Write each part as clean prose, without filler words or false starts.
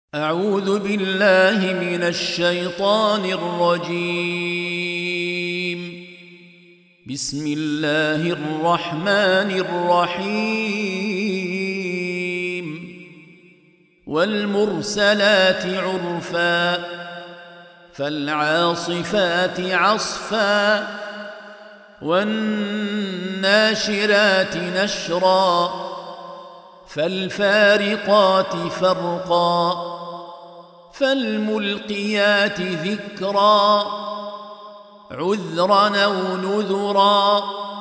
أعوذ بالله من الشيطان الرجيم. بسم الله الرحمن الرحيم. والمرسلات عرفا فالعاصفات عصفا والناشرات نشرا فالفارقات فرقا فالملقيات ذكرا عذرا أو نذرا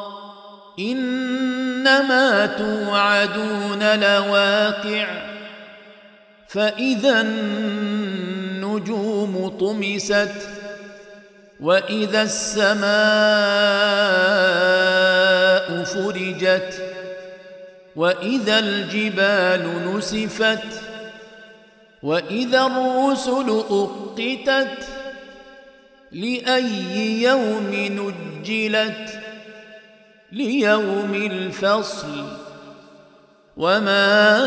إنما توعدون لواقع فإذا النجوم طمست وإذا السماء فرجت وإذا الجبال نسفت وإذا الرسل أقتت لأي يوم نجلت ليوم الفصل وما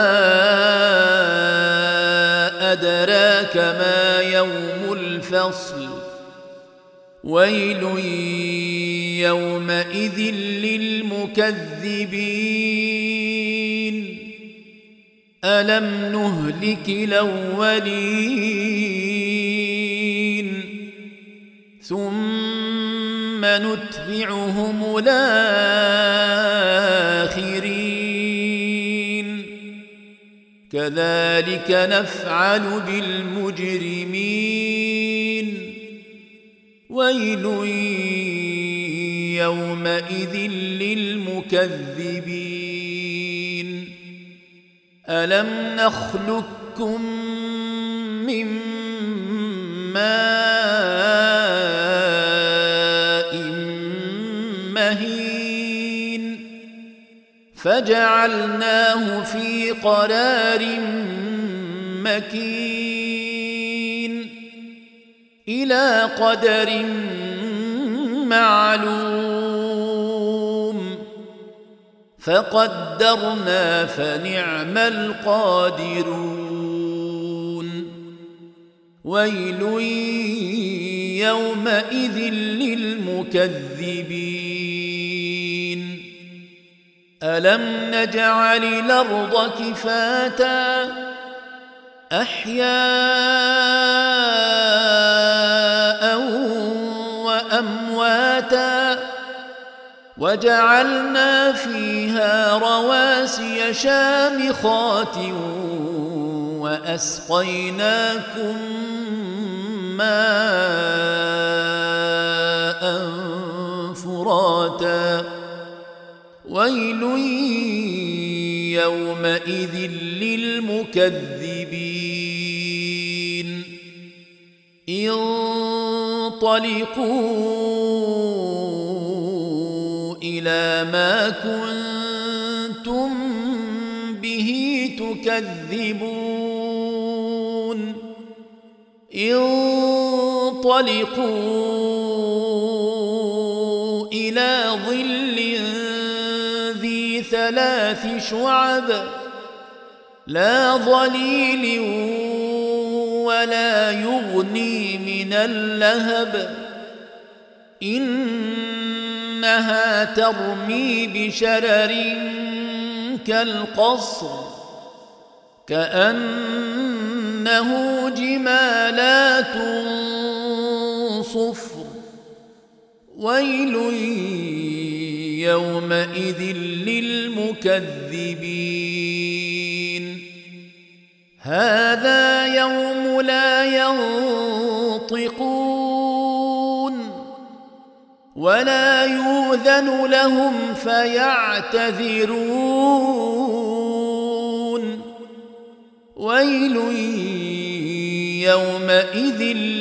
أدراك ما يوم الفصل ويل يومئذ للمكذبين ألم نهلك الأولين ثم نتبعهم الآخرين كذلك نفعل بالمجرمين ويل يومئذ للمكذبين ألم نخلقكم من ماء مهين فجعلناه في قرار مكين إلى قدر معلوم فقدرنا فنعم القادرون ويل يومئذ للمكذبين ألم نجعل الأرض كفاتا أحياء وأمواتا وجعلنا فيها رواسي شامخات وأسقيناكم ماء فراتا ويل يومئذ للمكذبين انطلقوا إلى ما كنتم به تكذبون انطلقوا إلى ظل ذي ثلاث شعب لا ظليل ولا يغني من اللهب إنها ترمي بشرر كالقصر كأنه جمالات صفر ويل يومئذ للمكذبين هذا يوم لا ينطقون ولا يؤذن لهم فيعتذرون ويل يومئذ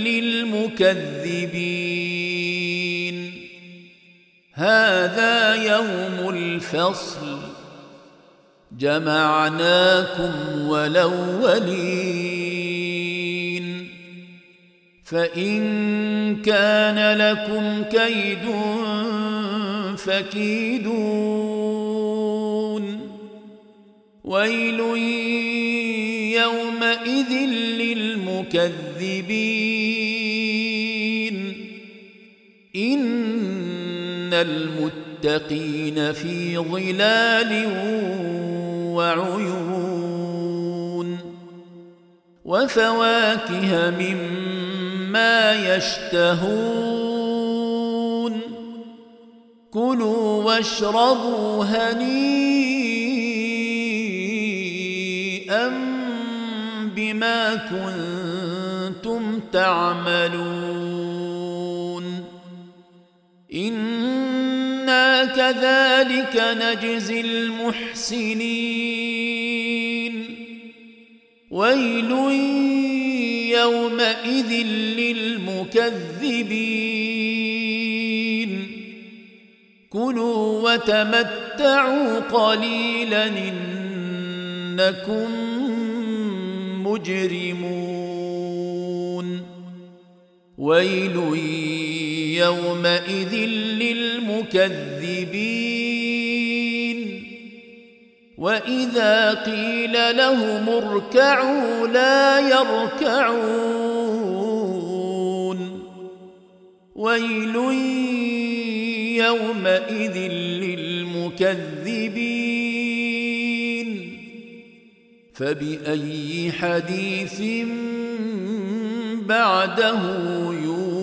للمكذبين هذا يوم الفصل جمعناكم والأولين فإن كان لكم كيد فكيدون ويل يومئذ يومئذ للمكذبين إن المتقين في ظلال وعيون وفواكه مما يشتهون كلوا واشربوا هنيئا بما كنتم تعملون إنا كذلك نجزي المحسنين ويل يومئذ للمكذبين كلوا وتمتعوا قليلا إنكم مجرمون ويل يومئذ للمكذبين وإذا قيل لهم اركعوا لا يركعون ويل يومئذ للمكذبين فبأي حديث بعده يؤمنون